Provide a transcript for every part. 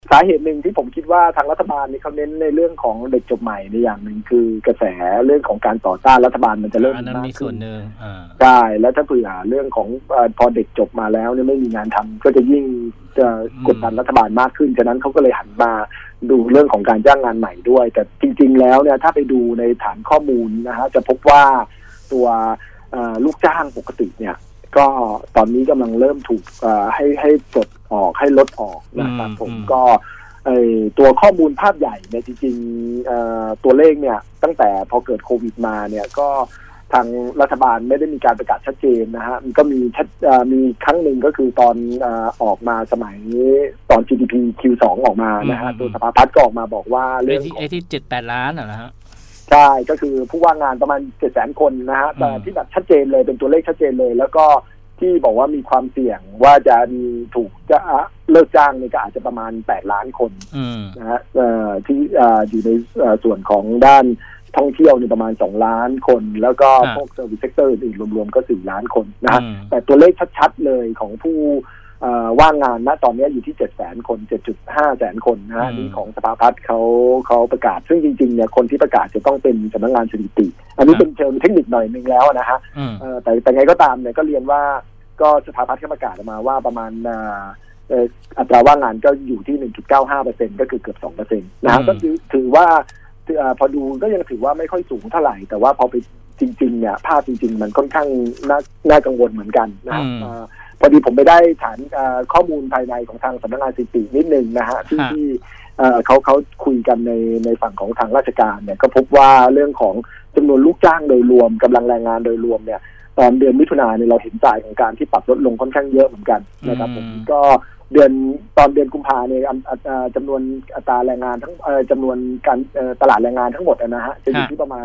สาเหตุหนึ่งที่ผมคิดว่าทางรัฐบาลนี่เขาเน้นในเรื่องของเด็กจบใหม่ในอย่างหนึ่งคือกระแสเรื่องของการต่อต้านรัฐบาลมันจะเริ่มมากขึ้นใช่แล้วถ้าเผื่อเรื่องของพอเด็กจบมาแล้วเนี่ยไม่มีงานทำก็จะยิ่งจะกดดันรัฐบาลมากขึ้นฉะนั้นเขาก็เลยหันมาดูเรื่องของการจ้างงานใหม่ด้วยแต่จริงๆแล้วเนี่ยถ้าไปดูในฐานข้อมูลนะฮะจะพบว่าตัวลูกจ้างปกติเนี่ยก็ตอนนี้กำลังเริ่มถูกให้ปลดออกให้ลดออกนะครับผมก็ตัวข้อมูลภาพใหญ่เนี่ยจริงๆตัวเลขเนี่ยตั้งแต่พอเกิดโควิดมาเนี่ยก็ทางรัฐบาลไม่ได้มีการประกาศชัดเจนนะฮะมันก็มีครั้งหนึ่งก็คือตอนออกมาสมัยตอน GDP Q2 ออกมานะฮะตัวสภาพัฒน์ก็ออกมาบอกว่าเรื่องที่ 7-8 ล้านนะฮะใช่ก็คือผู้ว่างงานประมาณ 700,000 คนนะฮะแต่ที่แบบชัดเจนเลยเป็นตัวเลขชัดเจนเลยแล้วก็ที่บอกว่ามีความเสี่ยงว่าจะมีถูกจะเลิกจ้างนี่ก็อาจจะประมาณ8ล้านคนนะฮะที่อยู่ในส่วนของด้านท่องเที่ยวนี่ประมาณ2ล้านคนแล้วก็พวกเซอร์วิสเซกเตอร์อื่นรวมๆก็4ล้านคนนะฮะแต่ตัวเลขชัดๆเลยของผู้ว่างงานณตอนนี้อยู่ที่ 700,000 คน 7.5 แสนคนนะฮะนี่ของสภาพัฒน์เขาประกาศซึ่งจริงๆเนี่ยคนที่ประกาศจะต้องเป็นสำนักงานสถิติอันนี้เป็นเชิงเทคนิคหน่อยนึงแล้วนะฮะแต่ไงก็ตามเนี่ยก็เรียนว่าก็สภาพัฒน์ประกาศออกมาว่าประมาณอัตราว่างงานก็อยู่ที่ 1.95% ก็คือเกือบ 2% นะฮะก็ถือว่าพอดูก็ยังถือว่าไม่ค่อยสูงเท่าไหร่แต่ว่าพอไปจริงๆเนี่ยภาพจริงๆมันค่อนข้างน่ากังวลเหมือนกันนะพอดีผมไปได้ฐานข้อมูลภายในของทางสำนักงานสถิตินิดนึงนะฮะที่เขาคุยกันในฝั่งของทางราชการเนี่ยก็พบว่าเรื่องของจำนวนลูกจ้างโดยรวมกำลังแรงงานโดยรวมเนี่ยตอนเดือนมิถุนายนเนี่ยเราเห็นจ่ายของการที่ปรับลดลงค่อนข้างเยอะเหมือนกันนะครับผมก็ตอนเดือนกุมภาเนี่ยจำนวนอัตราแรงงานทั้งจำนวนการตลาดแรงงานทั้งหมดนะฮะจะอยู่ที่ประมาณ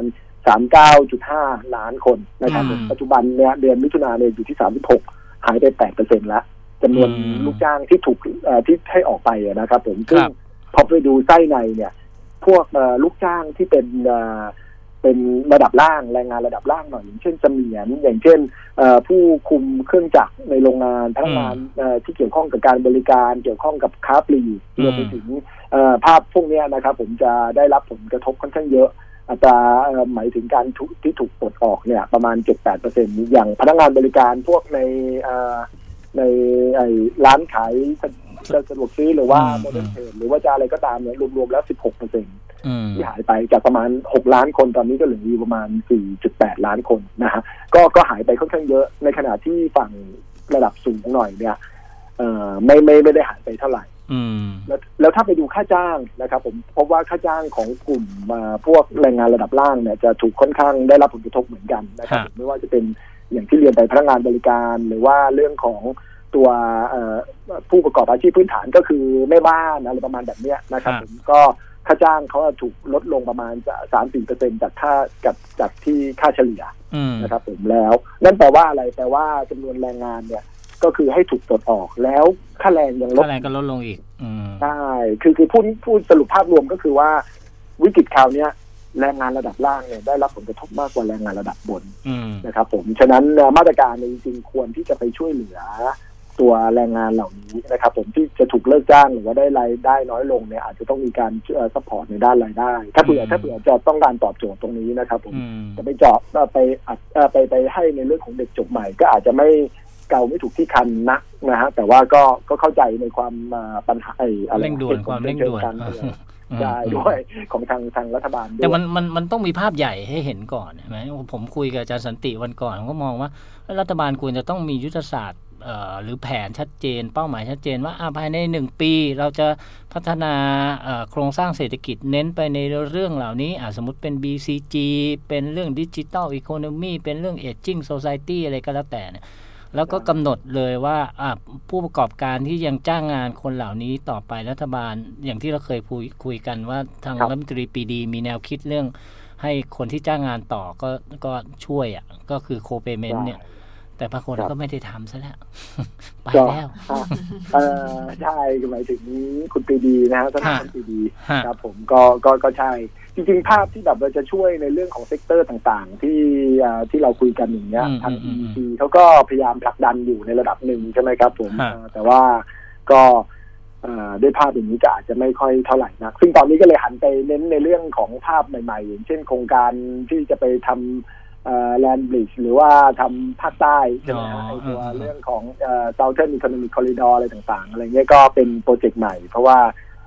39.5 ล้านคนนะครับปัจจุบันเนี่ยเดือนมิถุนายนเนี่ยอยู่ที่36หายไป 8% แล้วจำนวนลูกจ้างที่ถูกที่ให้ออกไปนะครับผมซึ่งพอไปดูไส้ในเนี่ยพวกลูกจ้างที่เป็นระดับล่างแรงงานระดับล่างหน่อยอย่างเช่นเสมียนอย่างเช่นผู้คุมเครื่องจักรในโรงงานพนักงานที่เกี่ยวข้องกับการบริการเกี่ยวข้องกับค้าปลีกรวมไปถึงภาพพวกนี้นะครับผมจะได้รับผลกระทบค่อนข้างเยอะอัตราหมายถึงการที่ถูกปลดออกเนี่ยประมาณ 7-8% อย่างพนักงานบริการพวกในร้านขายสะดวกซื้อหรือว่าโมเดิร์นเทรดหรือว่าจะอะไรก็ตามเนี่ยรวมๆแล้ว 16% ที่หายไปจากประมาณ6ล้านคนตอนนี้ก็เหลืออยู่ประมาณ 4.8 ล้านคนนะฮะก็หายไปค่อนข้างเยอะในขณะที่ฝั่งระดับสูงหน่อยเนี่ยไม่ได้หายไปเท่าไหร่แล้วถ้าไปดูค่าจ้างนะครับผมพบว่าค่าจ้างของกลุ่มพวกแรงงานระดับล่างเนี่ยจะถูกค่อนข้างได้รับผลกระทบเหมือนกันนะครับไม่ว่าจะเป็นอย่างที่เรียนไปพนักงานบริการหรือว่าเรื่องของตัวผู้ประกอบอาชีพพื้นฐานก็คือแม่บ้านอะไรประมาณแบบนี้นะครับผมก็ค่าจ้างเขาถูกลดลงประมาณ 3-4% จากที่ค่าเฉลี่ยนะครับผมแล้วนั่นแปลว่าอะไรแปลว่าจำนวนแรงงานเนี่ยก็คือให้ถูกปลดออกแล้วค่าแรงยังลดลงอีกใช่คือพูดสรุปภาพรวมก็คือว่าวิกฤตคราวนี้แรงงานระดับล่างเนี่ยได้รับผลกระทบมากกว่าแรงงานระดับบนนะครับผมฉะนั้นมาตรการจริงๆควรที่จะไปช่วยเหลือตัวแรงงานเหล่านี้นะครับผมที่จะถูกเลิกจ้างหรือว่าได้รายได้น้อยลงเนี่ยอาจจะต้องมีการซัพพอร์ตในด้านรายได้ถ้าเผื่อจะต้องการตอบโจทย์ตรงนี้นะครับผมจะไปเจาะไปให้ในเรื่องของเด็กจบใหม่ก็อาจจะไม่เก่าไม่ถูกที่คันนักนะฮะแต่ว่าก็เข้าใจในความปัญหาอะไรเร่งด่วนความเร่งด่วนได้ด้วยของทางรัฐบาลด้วยแต่มันต้องมีภาพใหญ่ให้เห็นก่อนใช่ไหมผมคุยกับอาจารย์สันติวันก่อนผมก็มองว่ารัฐบาลควรจะต้องมียุทธศาสตร์หรือแผนชัดเจนเป้าหมายชัดเจนว่าภายใน1ปีเราจะพัฒนาโครงสร้างเศรษฐกิจเน้นไปในเรื่องเหล่านี้สมมติเป็น BCG เป็นเรื่อง Digital Economy เป็นเรื่อง Aging Society อะไรก็แล้วแต่เนี่ยแล้วก็กำหนดเลยว่าผู้ประกอบการที่ยังจ้างงานคนเหล่านี้ต่อไปรัฐบาลอย่างที่เราเคยคุยกันว่าทางรัฐมนตรีปรีดีมีแนวคิดเรื่องให้คนที่จ้างงานต่อก็ช่วยก็คือ Co-payment เนี่ยแต่บางคนก็ไม่ได้ทำซะแล้วไปแล้วใช่หมายถึงคุณปรีดีนะฮะท่านปรีดีครับผมก็ใช่จริงๆภาพที่แบบเราจะช่วยในเรื่องของเซกเตอร์ต่างๆที่เราคุยกันอย่างเงี้ยทาง EC เขาก็พยายามผลักดันอยู่ในระดับหนึ่งใช่ไหมครับผมแต่ว่าก็ด้วยภาพอย่างนี้ก็อาจจะไม่ค่อยเท่าไหร่นักซึ่งตอนนี้ก็เลยหันไปเน้นในเรื่องของภาพใหม่ๆอย่างเช่นโครงการที่จะไปทำแลนด์บริดจ์หรือว่าทำภาคใต้ใช่ไหมฮะไอตัวเรื่องของSouthern Economic Corridor อะไรต่างๆอะไรเงี้ยก็เป็นโปรเจกต์ใหม่เพราะว่า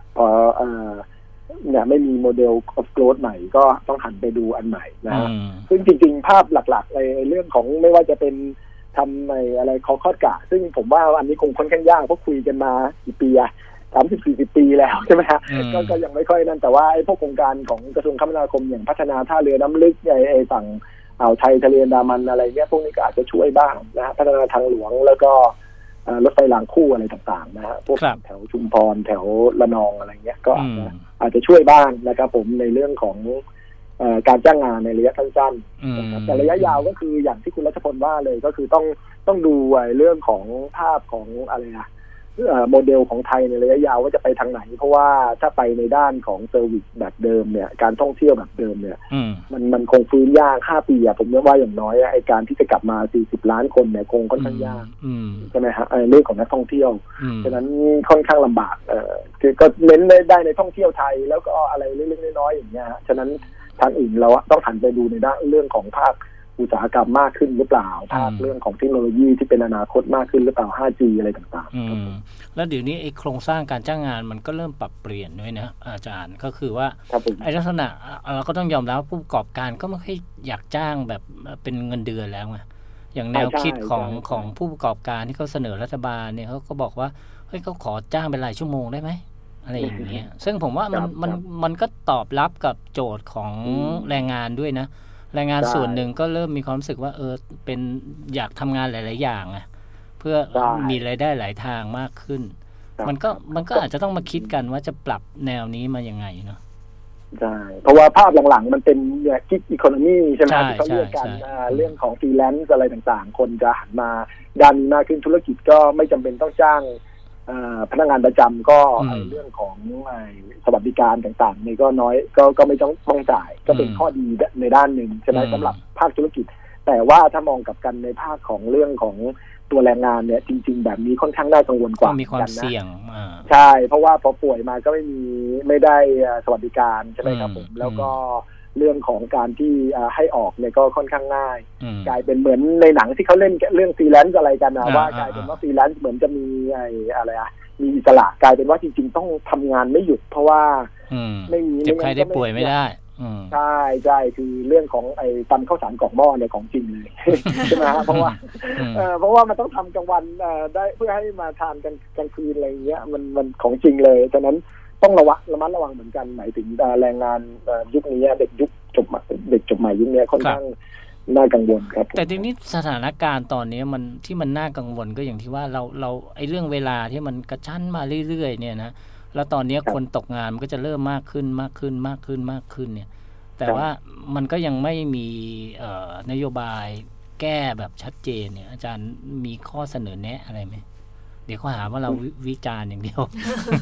เนี่ยไม่มีโมเดล of growth ใหม่ก็ต้องหันไปดูอันใหม่นะฮะซึ่งจริงๆภาพหลักๆในเรื่องของไม่ว่าจะเป็นทำในอะไรคอดกะซึ่งผมว่าอันนี้คงค่อนข้างยากเพราะคุยกันมากี่ปีอะ30-40 ปีแล้วใช่ไหมฮะก็ยังไม่ค่อยนั่นแต่ว่าไอ้พวกโครงการของกระทรวงคมนาคมอย่างพัฒนาท่าเรือน้ำลึกไอ้ฝั่งอ่าวไทยทะเลอันดามันอะไรเงี้ยพวกนี้ก็อาจจะช่วยบ้างนะฮะพัฒนาทางหลวงแล้วก็รถไฟรางคู่อะไรต่างๆนะฮะพวกแถวชุมพรแถวระนองอะไรเงี้ยก็อาจจะช่วยบ้างนะครับผมในเรื่องของการจ้างงานในระยะสั้นๆนะครับแต่ระยะยาวก็คืออย่างที่คุณรัชพลว่าเลยก็คือต้องดูเรื่องของภาพของอะไรนะโมเดลของไทยในระยะยาวว่าจะไปทางไหนเพราะว่าถ้าไปในด้านของเซอร์วิสแบบเดิมเนี่ยการท่องเที่ยวแบบเดิมเนี่ยมันคงฟื้นยาก5 ปีผมว่าอย่างน้อยไอ้การที่จะกลับมา40 ล้านคนเนี่ยคงค่อนข้างยากใช่ไหมฮะเรื่องของนักท่องเที่ยวฉะนั้นค่อนข้างลำบากคือก็เน้นได้ในท่องเที่ยวไทยแล้วก็อะไรเล็กๆน้อยๆอย่างเงี้ยฮะฉะนั้นทางอื่นเราต้องหันไปดูในด้านเรื่องของภาคอุตสาหกรรมมากขึ้นหรือเปล่าภาคเรื่องของเทคโนโลยีที่เป็นอนาคตมากขึ้นหรือเปล่า 5G อะไรต่างๆแล้วเดี๋ยวนี้ไอ้โครงสร้างการจ้างงานมันก็เริ่มปรับเปลี่ยนด้วยนะอาจารย์ก็คือว่าไอ้ลักษณะเราก็ต้องยอมรับผู้ประกอบการก็ไม่ค่อยอยากจ้างแบบเป็นเงินเดือนแล้วไงอย่างแนวคิดของผู้ประกอบการที่เขาเสนอรัฐบาลเนี่ยเขาก็บอกว่าเฮ้ยเขาขอจ้างเป็นรายชั่วโมงได้ไหมอะไรอย่างเงี้ยซึ่งผมว่ามันก็ตอบรับกับโจทย์ของแรงงานด้วยนะแรงงานส่วนหนึ่งก็เริ่มมีความรู้สึกว่าเป็นอยากทำงานหลายๆอย่างไงเพื่อมีรายได้หลายทางมากขึ้นมันก็อาจจะต้องมาคิดกันว่าจะปรับแนวนี้มายังไงเนาะใช่เพราะว่าภาพหลังๆมันเป็นกิ๊กอีโคโนมีใช่ไหมที่เขาเรียกกันเรื่องของฟรีแลนซ์อะไรต่างๆคนจะหันมาด้านนี้มากขึ้นธุรกิจก็ไม่จำเป็นต้องจ้างพนักงานประจำก็เรื่องของสวัสดิการต่างๆนี่ก็น้อยก็ไม่ต้องจ่ายก็เป็นข้อดีในด้านหนึ่งใช่ไหมสำหรับภาคธุรกิจแต่ว่าถ้ามองกับกันในภาคของเรื่องของตัวแรงงานเนี่ยจริงๆแบบนี้ค่อนข้างน่ากังวลกว่ามีความเสี่ยงใช่เพราะว่าพอป่วยมาก็ไม่ได้สวัสดิการใช่ไหมครับผมแล้วก็เรื่องของการที่ให้ออกเนี่ยก็ค่อนข้างง่ายกลายเป็นเหมือนในหนังที่เขาเล่นเรื่องฟรีแลนซ์อะไรกันนะว่ากลายเป็นว่าฟรีแลนซ์เหมือนจะมีอะไรมีอิสระกลายเป็นว่าจริงๆต้องทำงานไม่หยุดเพราะว่าไม่มีเจ็บใครได้ป่วยไม่ได้ใช่คือเรื่องของไอ้ตำข้าวสารกล่องหม้อเนี่ยของจริงเลยใช่ไหมฮะเพราะว่ามันต้องทำกลางวันได้เพื่อให้มาทานกันกลางคืนอะไรเงี้ยมันของจริงเลยฉะนั้นต้องระมัดระวังเหมือนกันหมายถึงแรงงานยุคนี้เด็กจบใหม่ยุคนี้ค่อนข้างน่ากังวลครับแต่ทีนี้สถานการณ์ตอนนี้มันน่ากังวลก็อย่างที่ว่าเราไอ้เรื่องเวลาที่มันกระชั้นมาเรื่อยๆเนี่ยนะแล้วตอนนี้คนตกงานมันก็จะเริ่มมากขึ้นเนี่ยแต่ว่ามันก็ยังไม่มีนโยบายแก้แบบชัดเจนเนี่ยอาจารย์มีข้อเสนอแนะอะไรไหมเดี๋ยวเขาหาว่าเราวิจารณ์อย่างเดียว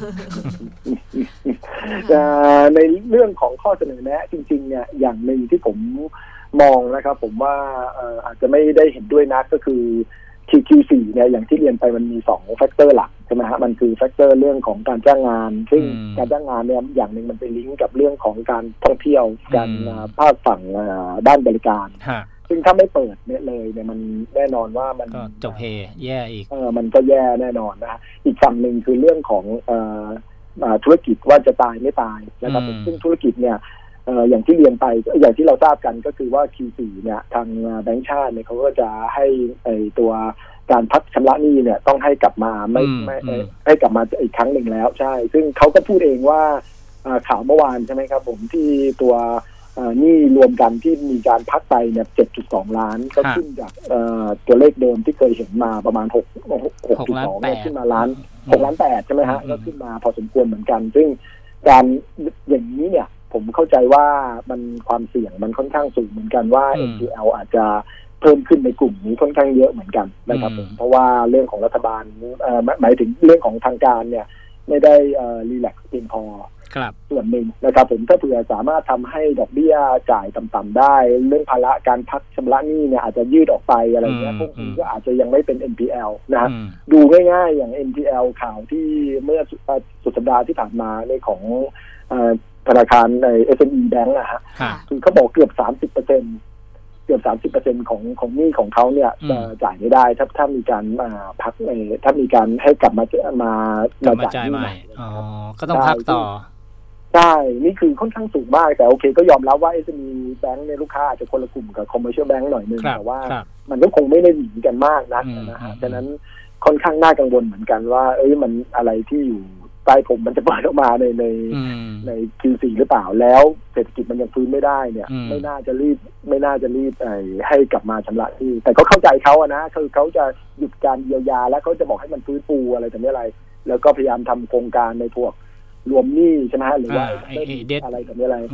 ในเรื่องของข้อเสนอแนะจริงๆเนี่ยอย่างหนึ่งที่ผมมองนะครับผมว่าอาจจะไม่ได้เห็นด้วยนะก็คือ Q4 เนี่ยอย่างที่เรียนไปมันมี2แฟกเตอร์หลักใช่ไหมฮะมันคือแฟกเตอร์เรื่องของการจ้างงานซึ่งการจ้างงานเนี่ยอย่างหนึ่งมันเป็นลิงก์กับเรื่องของการท่องเที่ยวการภาคฝั่งด้านบริการซึ่งถ้าไม่เปิดเนี่ยเลยเนี่ยมันแน่นอนว่ามันก็จบเฮแย่อีกมันก็แย่แน่นอนนะอีกฝั่งหนึ่งคือเรื่องของธุรกิจว่าจะตายไม่ตายนะครับซึ่งธุรกิจเนี่ยอย่างที่เรียนไปอย่างที่เราทราบกันก็คือว่า Q4 เนี่ยทางแบงก์ชาติเนี่ยเขาก็จะให้ตัวการพักชำระหนี้เนี่ยต้องให้กลับมาไม่ให้กลับมาอีกครั้งหนึ่งแล้วใช่ซึ่งเขาก็พูดเองว่าข่าวเมื่อวานใช่ไหมครับผมที่ตัวหนี้รวมกันที่มีการพักไปเนี่ย 7.2 ล้านก็ขึ้นจากตัวเลขเดิมที่เคยเห็นมาประมาณ 6.2 เนี่ยขึ้นมา6.8 ล้านใช่ไหมฮะก็ขึ้นมาพอสมควรเหมือนกันซึ่งการอย่างนี้เนี่ยผมเข้าใจว่ามันความเสี่ยงมันค่อนข้างสูงเหมือนกันว่า NPL อาจจะเพิ่มขึ้นในกลุ่มนี้ค่อนข้างเยอะเหมือนกันนะครับผมเพราะว่าเรื่องของรัฐบาลหมายถึงเรื่องของทางการเนี่ยไม่ได้รีแลกซ์เพียงพอส่วนวนหนึ่งนะครับผมถ้าเผื่อสามารถทำให้ดอกเบี้ยจ่ายต่ำๆได้เรื่องภาระการพักชำระหนี้เนี่ยอาจจะยืดออกไปอะไรเงี้ยพวกนี้ก็อาจจะยังไม่เป็น NPL นะดูง่ายๆอย่าง NPL ข่าวที่เมื่อสุดสัปดาห์ที่ผ่านมาในของธนาคารใน SME Bank นะฮะคือเขาบอกเกือบ 30% ของหนี้ของเขาเนี่ยจะจ่ายไม่ได้ถ้ามีการพักถ้ามีการให้กลับมาจ่ายใหม่ก็ต้องพักต่อใช่นี่คือค่อนข้างสูงมากแต่โอเคก็ยอมรับว่า SME Bank ในลูกค้าอาจจะคนละกลุ่มกับ Commercial Bank หน่อยนึงแต่ว่ามันก็คงไม่ได้หนีกันมากนะฮะฉะนั้นค่อนข้างน่ากังวลเหมือนกันว่ามันอะไรที่อยู่ใต้ผมมันจะเปิดออกมาใน Q4 หรือเปล่าแล้วเศรษฐกิจมันยังฟื้นไม่ได้เนี่ยไม่น่าจะรีบให้กลับมาชำระหนี้แต่ก็เข้าใจเขาอะนะคือเขาจะหยุดการเยียวยาแล้วเขาจะบอกให้มันฟื้นฟูอะไรแต่ไม่อะไรแล้วก็พยายามทำโครงการในพวกรวมหนี้ใช่ไหมหรือว่าอะไรแต่ไม่อะไร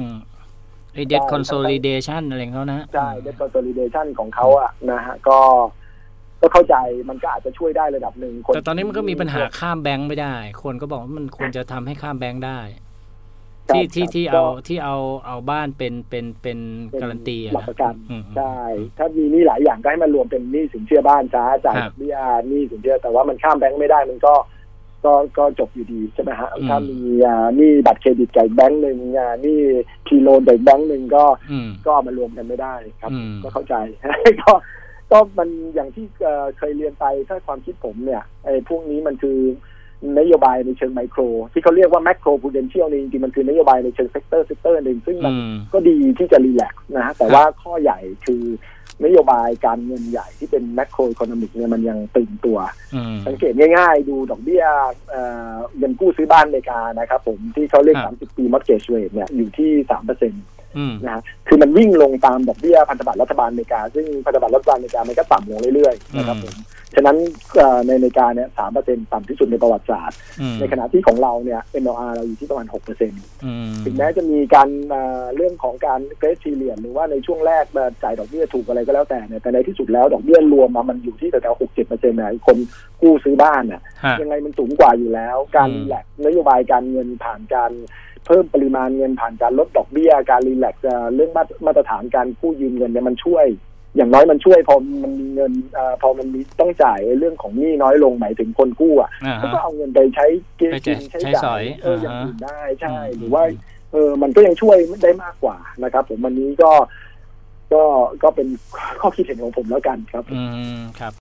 debt consolidation อะไรของเขานะใช่ debt consolidation ของเขาอะนะฮะก็เข้าใจมันก็อาจจะช่วยได้ระดับหนึ่งแต่ตอนนี้มันก็มีปัญหาข้ามแบงค์ไม่ได้คนก็บอกว่ามันควรจะทำให้ข้ามแบงค์ได้ที่เอาบ้านเป็นการันตีหลักประกันใช่ถ้ามีหนี้หลายอย่างก็ให้มันรวมเป็นหนี้สินเชื่อบ้านช้าจ่ายดอกเบี้ยหนี้สินเชื่อแต่ว่ามันข้ามแบงค์ไม่ได้มันก็จบอยู่ดีใช่ไหมฮะถ้ามีหนี้บัตรเครดิตกับแบงค์หนึ่งหนี้พีโลนกับแบงค์หนึ่งก็มารวมกันไม่ได้ครับก็เข้าใจก็มันอย่างที่เคยเรียนไปถ้าความคิดผมเนี่ยไอ้พวกนี้มันคือนโยบายในเชิงไมโครที่เขาเรียกว่าแมคโครพูเดนเชียลนี่จริงๆมันคือนโยบายในเชิงเซกเตอร์หนึ่งซึ่งมันก็ดีที่จะรีแลกซ์นะฮะแต่ว่าข้อใหญ่คือนโยบายการเงินใหญ่ที่เป็นแมคโครอีโคโนมิกเนี่ยมันยังตึงตัวสังเกตง่ายๆดูดอกเบี้ยเงินกู้ซื้อบ้านอเมริกานะครับผมที่เขาเรียก30 ปี mortgage rate เนี่ยอยู่ที่ 3%นะฮะคือมันวิ่งลงตามดอกเบี้ยพันธบัตรรัฐบาลอเมริกาซึ่งพันธบัตรรัฐบาลอเมริกามันก็ต่ำลงเรื่อยๆนะครับผมฉะนั้นในอเมริกาเนี่ย 3% ต่ำที่สุดในประวัติศาสตร์ในขณะที่ของเราเนี่ย NOR เราอยู่ที่ประมาณ 6% ถึงแม้จะมีการเรื่องของการเกรดทีเลียนหรือว่าในช่วงแรกจ่ายดอกเบี้ยถูกอะไรก็แล้วแต่เนี่ยแต่ในที่สุดแล้วดอกเบี้ยรวมมันอยู่ที่แถวๆ 6-7% นะคนกู้ซื้อบ้านน่ะยังไงมันสูงกว่าอยู่แล้วการรีแลกซ์นโยบายการเงินผ่านการเพิ่มปริมาณเงินผ่านการลดดอกเบี้ยการรีแลกซ์เรื่องมาตรฐานการกู้ยืมเงินเนี่ยมันช่วยอย่างน้อยมันช่วยพอมันมีเงินพอมันมีต้องจ่ายเรื่องของหนี้น้อยลงหมายถึงคนกู้อ่ะก็เอาเงินไปใช้กินใช้จ่ายอย่างอื่นได้ใช่หรือว่ามันก็ยังช่วยได้มากกว่านะครับผมวันนี้ก็เป็นข้อคิดเห็นของผมแล้วกันครับครับ